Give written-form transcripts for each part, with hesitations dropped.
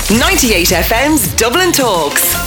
98 FM's Dublin Talks.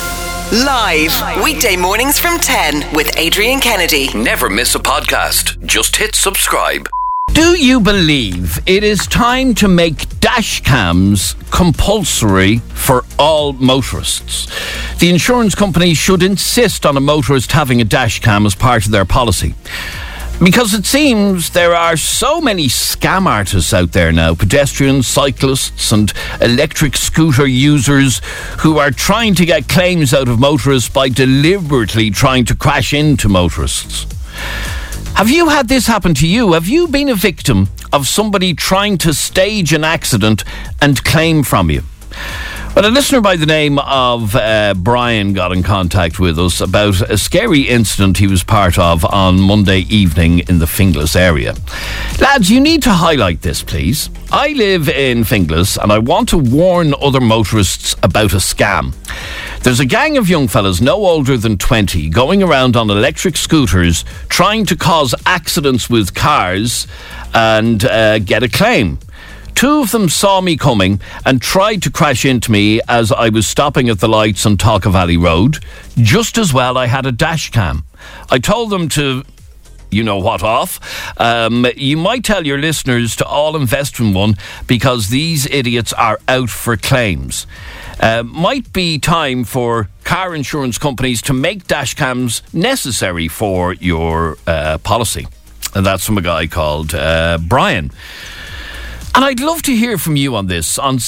Live, weekday mornings from 10 with Adrian Kennedy. Never miss a podcast. Just hit subscribe. Do you believe it is time to make dash cams compulsory for all motorists? The insurance company should insist on a motorist having a dash cam as part of their policy. Because it seems there are so many scam artists out there now, pedestrians, cyclists and electric scooter users who are trying to get claims out of motorists by deliberately trying to crash into motorists. Have you had this happen to you? Have you been a victim of somebody trying to stage an accident and claim from you? Well, a listener by the name of Brian got in contact with us about a scary incident he was part of on Monday evening in the Finglas area. Lads, you need to highlight this, please. I live in Finglas and I want to warn other motorists about a scam. There's a gang of young fellas no older than 20 going around on electric scooters trying to cause accidents with cars and get a claim. Two of them saw me coming and tried to crash into me as I was stopping at the lights on Talca Valley Road. Just as well I had a dash cam. I told them to, you know what, off. You might tell your listeners to all invest in one because these idiots are out for claims. Might be time for car insurance companies to make dash cams necessary for your policy. And that's from a guy called Brian. And I'd love to hear from you on this on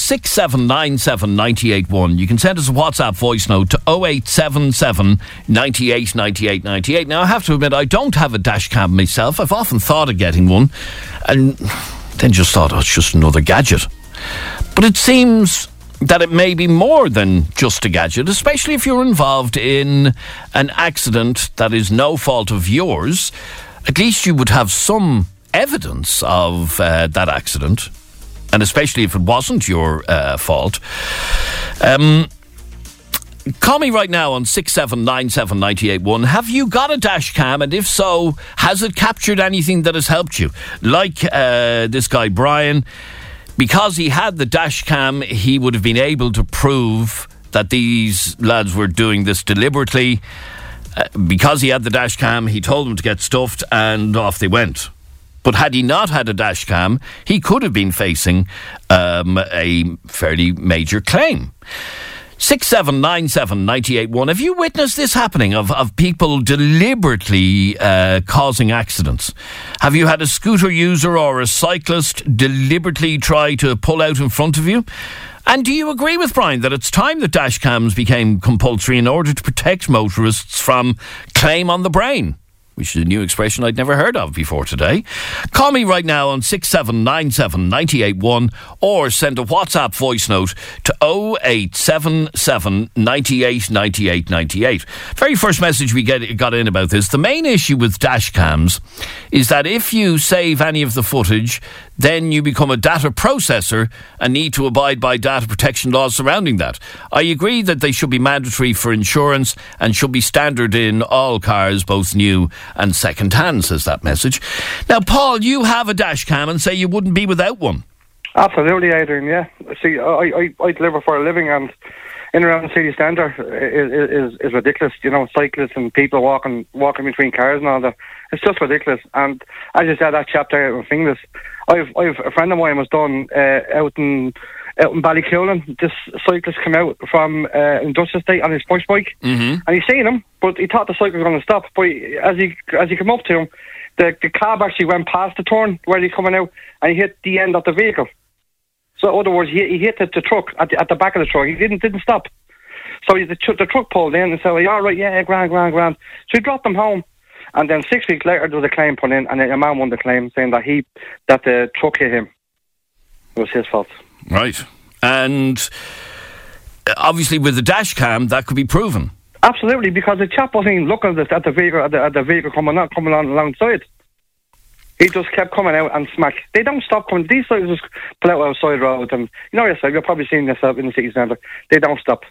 6797 981. You can send us a WhatsApp voice note to 0877 98 98 98. Now, I have to admit, I don't have a dash cam myself. I've often thought of getting one and then just thought, oh, it's just another gadget. But it seems that it may be more than just a gadget, especially if you're involved in an accident that is no fault of yours. At least you would have some evidence of that accident, and especially if it wasn't your fault. Call me right now on 6797 981. Have you got a dash cam, and if so, has it captured anything that has helped you? Like this guy Brian, because he had the dash cam, he would have been able to prove that these lads were doing this deliberately. Because he had the dash cam, he told them to get stuffed and off they went. But had he not had a dash cam, he could have been facing a fairly major claim. 6797 981. Have you witnessed this happening of people deliberately causing accidents? Have you had a scooter user or a cyclist deliberately try to pull out in front of you? And do you agree with Brian that it's time that dash cams became compulsory in order to protect motorists from claim on the brain? Which is a new expression I'd never heard of before today. Call me right now on 6797 981 or send a WhatsApp voice note to 0877 98 98 98. Very first message we got in about this. The main issue with dash cams is that if you save any of the footage, then you become a data processor and need to abide by data protection laws surrounding that. I agree that they should be mandatory for insurance and should be standard in all cars, both new and second hand, says that message. Now, Paul, you have a dash cam and say you wouldn't be without one. Absolutely, Adrian, yeah. See, I deliver for a living, and in and around the city centre is ridiculous. You know, cyclists and people walking between cars and all that. It's just ridiculous. And as you said, that chap there in Finglas, I've a friend of mine was done out in Ballycoolan. This cyclist came out from Industrial Estate on his push bike, and he seen him, but he thought the cycle was going to stop. But as he came up to him, the cab actually went past the turn where he coming out, and he hit the end of the vehicle. So in other words, he hit the truck at the back of the truck. He didn't stop. So the truck pulled in and said, well, all right, yeah, grand. So he dropped him home. And then 6 weeks later, there was a claim put in, and a man won the claim saying that the truck hit him. It was his fault. Right. And obviously with the dash cam, that could be proven. Absolutely, because the chap wasn't even looking at the vehicle coming on alongside. He just kept coming out and smack. They don't stop coming. These guys just pull out outside road, and you know yourself, you're probably seeing yourself in the city centre. They don't stop.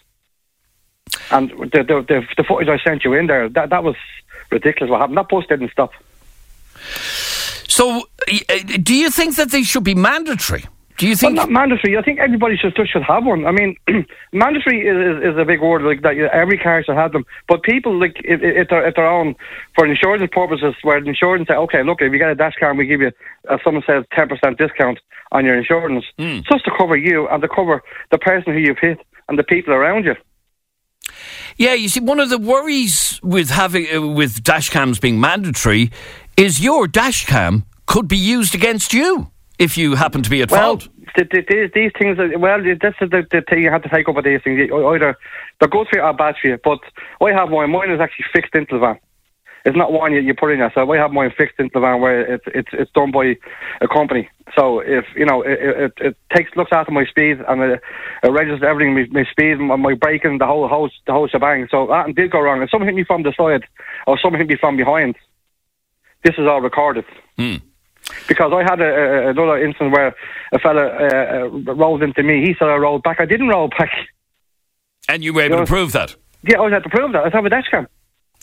And the footage I sent you in there, that was ridiculous what happened. That bus didn't stop. So, do you think that they should be mandatory? Do you think... Well, not mandatory. I think everybody should have one. I mean, mandatory is a big word, like that. Every car should have them. But people, like, if they're on for insurance purposes, where the insurance say, okay, look, if you get a dash cam, we give you, as someone says, 10% discount on your insurance, just to cover you and to cover the person who you've hit and the people around you. Yeah, you see, one of the worries with with dash cams being mandatory is your dash cam could be used against you if you happen to be at fault. These things, that's the thing you have to take up with these things. Either they're good for you or bad for you. But I have mine. Mine is actually fixed into the van. It's not one you put in yourself. I have mine fixed into the van where it's done by a company. So if it looks after my speed and it registers everything, my speed, my braking, the whole shebang. So that did go wrong. If someone hit me from the side or someone hit me from behind, this is all recorded. Because I had another incident where a fella rolled into me. He said I rolled back. I didn't roll back. And you were able to prove that? Yeah, I had to prove that. I have a dash cam.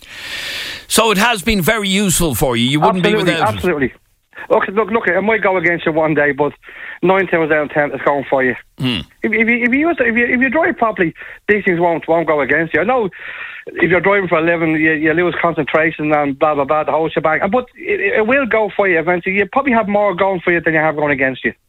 So it has been very useful for you. You wouldn't be without it. Absolutely. Look, it might go against you one day, but 9 times out of 10 it's going for you. If you drive properly, these things won't go against you. I know if you're driving for a living, you lose concentration and blah blah blah, the whole shebang. But it will go for you eventually. You probably have more going for you than you have going against you.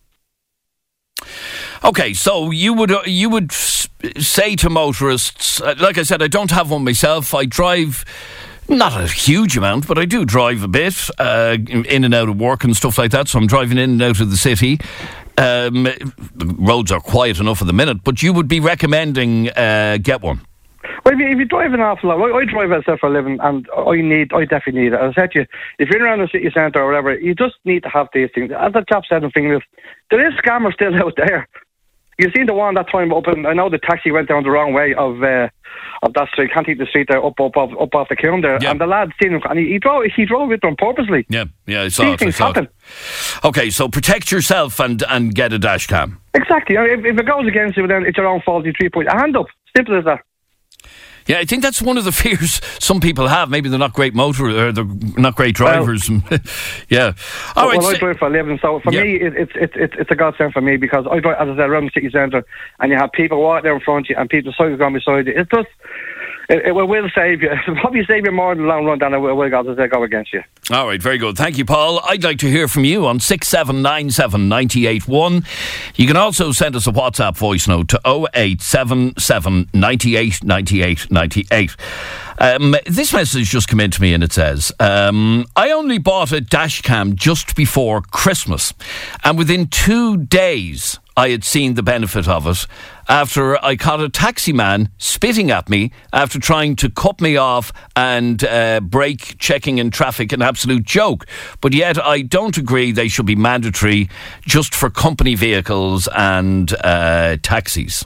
Okay, so you would say to motorists, like I said, I don't have one myself. I drive. Not a huge amount, but I do drive a bit in and out of work and stuff like that, so I'm driving in and out of the city. The roads are quiet enough at the minute, but you would be recommending get one? Well, if you drive an awful lot, I drive myself for a living, and I definitely need it. As I said to you, if you're around the city centre or whatever, you just need to have these things. As the chap said in Fingers, there is scammers still out there. You've seen the one that time up, and I know the taxi went down the wrong way of that street. Can't keep the street there up off the kiln there. Yeah. And the lad seen him, and he drove with them purposely. Yeah, I saw it. These things happen. Okay, so protect yourself and get a dash cam. Exactly. If it goes against you, then it's your own fault. You 3 points. A hand up. Simple as that. Yeah, I think that's one of the fears some people have. Maybe they're not great they're not great drivers. Yeah. All right. I drive for a living, so for me, it's a godsend for me, because I drive, as I said, around the city centre, and you have people walking there in front of you, and people cycling going beside you. It just, it will save you. It'll probably save you more in the long run than it will go against you. All right, very good. Thank you, Paul. I'd like to hear from you on 6797 981. You can also send us a WhatsApp voice note to 0877 98 98 98. This message just came in to me, and it says, I only bought a dash cam just before Christmas, and within 2 days I had seen the benefit of it after I caught a taxi man spitting at me after trying to cut me off and brake checking in traffic, an absolute joke. But yet I don't agree they should be mandatory just for company vehicles and taxis.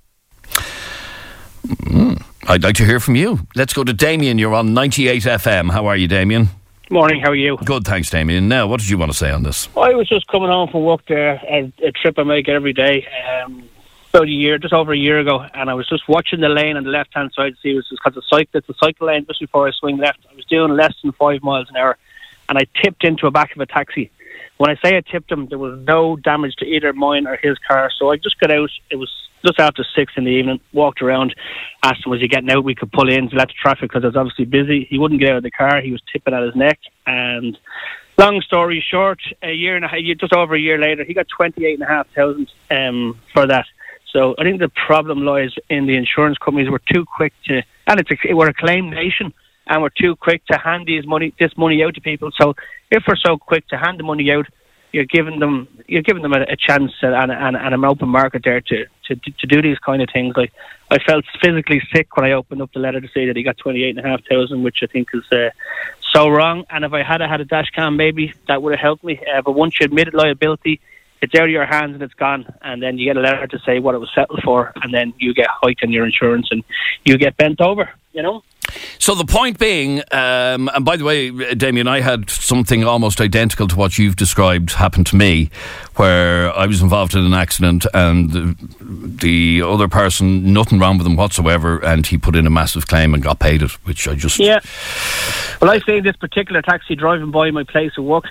I'd like to hear from you. Let's go to Damien. You're on 98 FM. How are you, Damien? Morning, how are you? Good, thanks, Damien. Now, what did you want to say on this? I was just coming home from work there, a trip I make every day, about just over a year ago, and I was just watching the lane on the left-hand side to see, it was just because it's a cycle lane just before I swing left. I was doing less than 5 miles an hour, and I tipped into a back of a taxi. When I say I tipped him, there was no damage to either mine or his car, so I just got out. It was just after 6 in the evening, walked around, asked him, was he getting out? We could pull in to let the traffic, because it was obviously busy. He wouldn't get out of the car. He was tipping at his neck. And long story short, just over a year later, he got 28,500 for that. So I think the problem lies in the insurance companies. We're too quick to, and we're a claim nation, and we're too quick to hand this money out to people. So if we're so quick to hand the money out, you're giving them a chance and an open market there to do these kind of things. Like, I felt physically sick when I opened up the letter to say that he got 28,500, which I think is so wrong. And if I had a dash cam, maybe that would have helped me. But once you admitted liability, it's out of your hands and it's gone. And then you get a letter to say what it was settled for, and then you get hiked on your insurance and you get bent over, you know? So the point being, and by the way, Damien, I had something almost identical to what you've described happen to me, where I was involved in an accident and the other person, nothing wrong with him whatsoever, and he put in a massive claim and got paid it, which I just... Yeah. Well, I say this particular taxi driving by my place of work,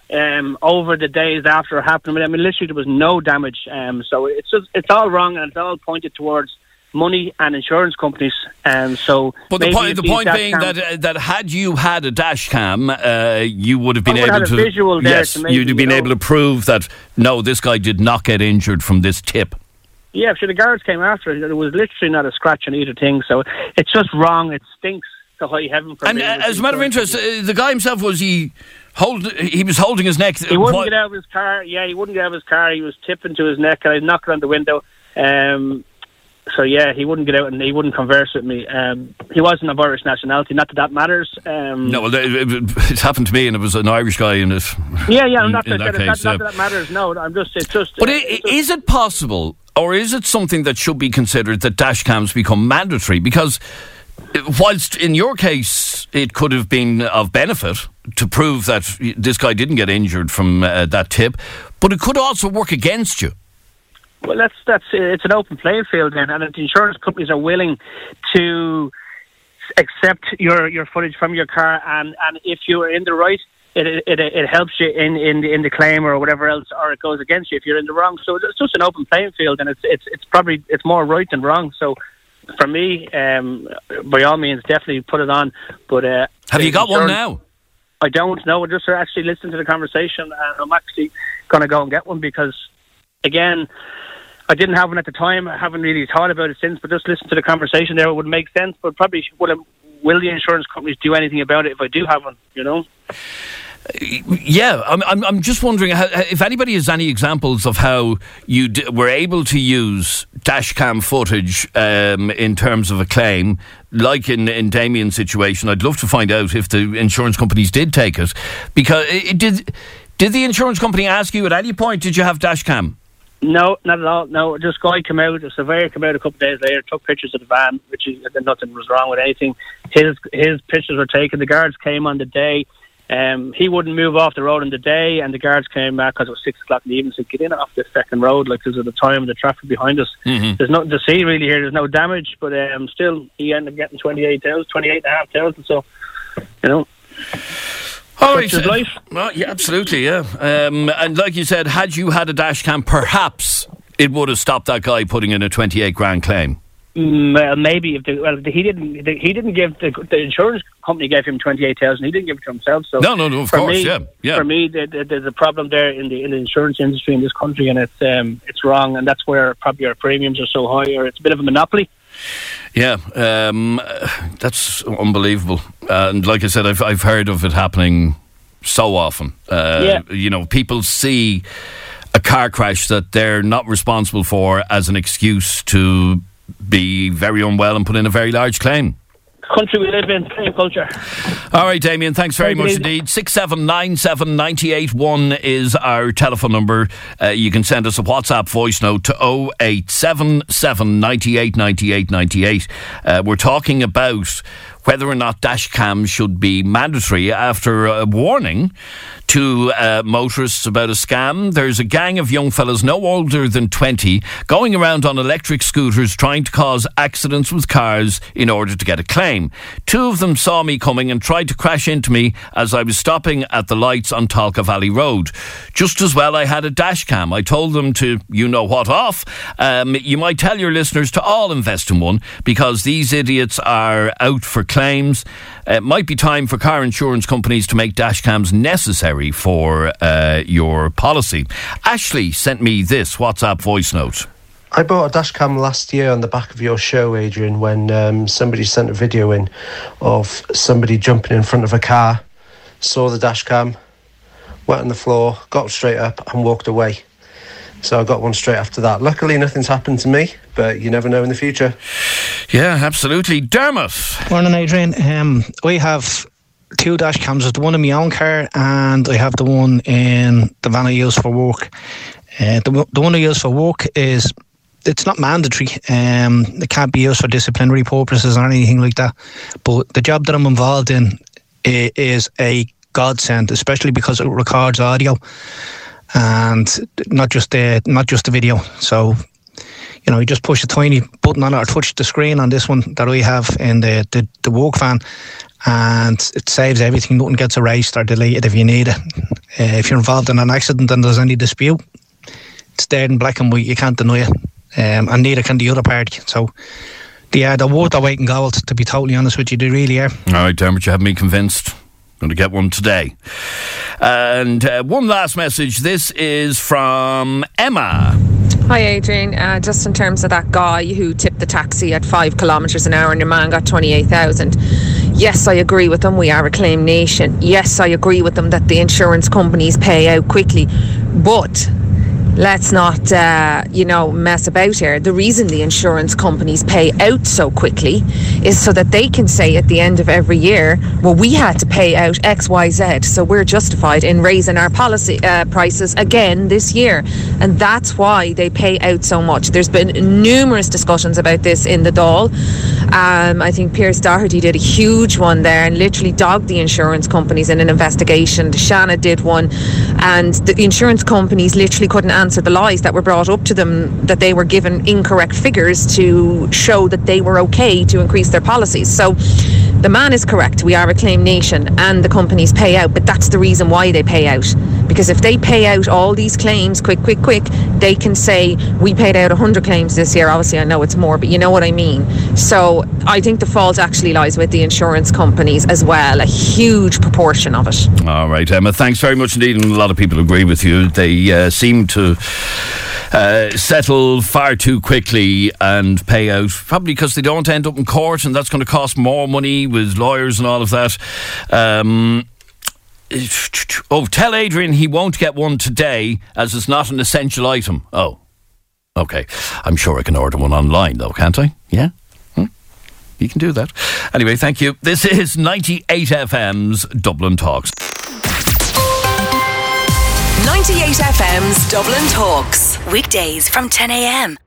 over the days after it happened. I mean, literally there was no damage. So it's all wrong, and it's all pointed towards money and insurance companies. So, but the point being that had you had a dash cam, you would have been able to. Visual there to maybe, you'd have been able to prove that no, this guy did not get injured from this tip. Yeah, sure. The guards came after it. There was literally not a scratch on either thing. So it's just wrong. It stinks to high heaven for me. And as a matter of interest, the guy himself, he was holding his neck. He wouldn't get out of his car. Yeah, he wouldn't get out of his car. He was tipping to his neck, and I knocked on the window. So yeah, he wouldn't get out and he wouldn't converse with me. He wasn't of Irish nationality. Not that matters. No, well, it happened to me, and it was an Irish guy in it. Yeah. Not that matters. No, it's just. But is it possible, or is it something that should be considered that dash cams become mandatory? Because whilst in your case it could have been of benefit to prove that this guy didn't get injured from that tip, but it could also work against you. Well, it's an open playing field then, and if the insurance companies are willing to accept your footage from your car, and if you are in the right, it helps you in the claim or whatever else, or it goes against you if you're in the wrong. So it's just an open playing field, and it's more right than wrong. So for me, by all means, definitely put it on. But have you got one now? I don't know. I just actually listened to the conversation, and I'm actually going to go and get one because, again, I didn't have one at the time. I haven't really thought about it since, but just listen to the conversation there. It would make sense, but probably will the insurance companies do anything about it if I do have one, you know? Yeah, I'm just wondering if anybody has any examples of how you were able to use dash cam footage in terms of a claim, like in Damien's situation. I'd love to find out if the insurance companies did take it, because did the insurance company ask you at any point, did you have dash cam? No, not at all. No, just guy came out. A surveyor came out a couple of days later, took pictures of the van, which is, nothing was wrong with anything. His pictures were taken. The guards came on the day. He wouldn't move off the road on the day, and the guards came back because it was 6 o'clock in the evening. So get in off the second road, like, because of the time of the traffic behind us. Mm-hmm. There's nothing to see really here. There's no damage, but still, he ended up getting 28,500. So, you know. All right. Life. Well, yeah, absolutely, yeah. And like you said, had you had a dash cam, perhaps it would have stopped that guy putting in a 28 grand claim. Maybe if he didn't give the insurance company gave him 28,000. He didn't give it to himself. So no, of course, yeah. For me, there's a problem there in the insurance industry in this country, and it's wrong, and that's where probably our premiums are so high, or it's a bit of a monopoly. Yeah, that's unbelievable. And like I said, I've heard of it happening so often. You know, people see a car crash that they're not responsible for as an excuse to be very unwell and put in a very large claim. Country we live in, same culture. All right, Damien, thanks very much indeed. 6797 981 is our telephone number. You can send us a WhatsApp voice note to 0877 98 98 98. We're talking about whether or not dash cams should be mandatory after a warning to motorists about a scam. There's a gang of young fellas no older than 20 going around on electric scooters trying to cause accidents with cars in order to get a claim. 2 of them saw me coming and tried to crash into me as I was stopping at the lights on Talca Valley Road. Just as well I had a dash cam. I told them to, you know what, off. You might tell your listeners to all invest in one, because these idiots are out for claims. It might be time for car insurance companies to make dash cams necessary for your policy. Ashley sent me this WhatsApp voice note. I bought a dash cam last year on the back of your show, Adrian, when somebody sent a video in of somebody jumping in front of a car, saw the dash cam, went on the floor, got straight up and walked away. So I got one straight after that. Luckily, nothing's happened to me, but you never know in the future. Yeah, absolutely. Dermot. Morning, Adrian. We have 2 dash cams. There's the one in my own car, and I have the one in the van I use for work. The one I use for work it's not mandatory. It can't be used for disciplinary purposes or anything like that. But the job that I'm involved in is a godsend, especially because it records audio and not just the video. So, you know, you just push a tiny button on it or touch the screen on this one that we have in the work van, and it saves everything. Nothing gets erased or deleted if you need it. If you're involved in an accident and there's any dispute, it's there in black and white. You can't deny it, and neither can the other party. So they're worth their weight in gold, to be totally honest with you. They really are. All right, Dermot, you have me convinced. Going to get one today. And one last message. This is from Emma. Hi Adrian, just in terms of that guy who tipped the taxi at 5 kilometres an hour and your man got 28,000. Yes, I agree with them, we are a claim nation. Yes, I agree with them that the insurance companies pay out quickly, but let's not, mess about here. The reason the insurance companies pay out so quickly is so that they can say at the end of every year, well, we had to pay out X, Y, Z, so we're justified in raising our policy prices again this year. And that's why they pay out so much. There's been numerous discussions about this in the Dáil. I think Pierce Doherty did a huge one there and literally dogged the insurance companies in an investigation. Shanna did one, and the insurance companies literally couldn't answer the lies that were brought up to them, that they were given incorrect figures to show that they were okay to increase their policies. So the man is correct, we are a claim nation and the companies pay out, but that's the reason why they pay out. Because if they pay out all these claims quick, they can say we paid out 100 claims this year. Obviously I know it's more, but you know what I mean. So I think the fault actually lies with the insurance companies as well, a huge proportion of it. All right, Emma, thanks very much indeed, and a lot of people agree with you. They seem to settle far too quickly and pay out, probably because they don't end up in court, and that's going to cost more money with lawyers and all of that. Tell Adrian he won't get one today as it's not an essential item. Oh, okay. I'm sure I can order one online though, can't I? Yeah? You can do that. Anyway, thank you. This is 98 FM's Dublin Talks. 98 FM's Dublin Talks. Weekdays from 10 a.m.